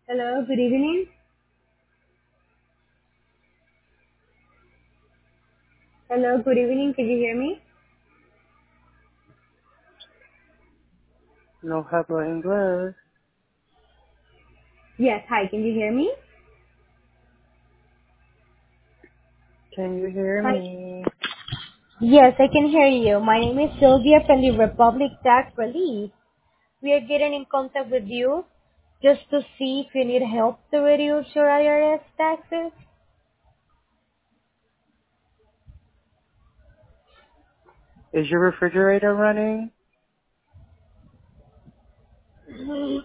Hello, good evening. Hello, good evening. Can you hear me? No hablo inglés. Yes, hi, can you hear me? Can you hear Hi. me? Yes, I can hear you. My name is Sylvia from the Republic Tax Relief. We are getting in contact with you just to see if you need help to reduce your IRS taxes. Is your refrigerator running?